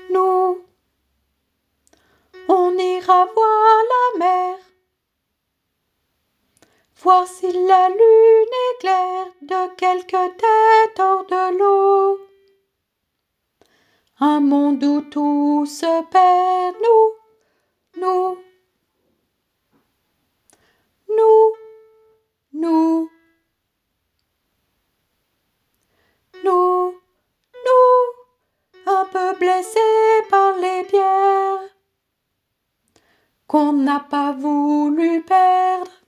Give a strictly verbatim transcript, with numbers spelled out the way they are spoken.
nous, on ira voir la mer, voir si la lune éclaire de quelques têtes hors de l'eau. Un monde où tout se perd, nous, nous, nous, nous, nous, nous, un peu blessés par les pierres qu'on n'a pas voulu perdre.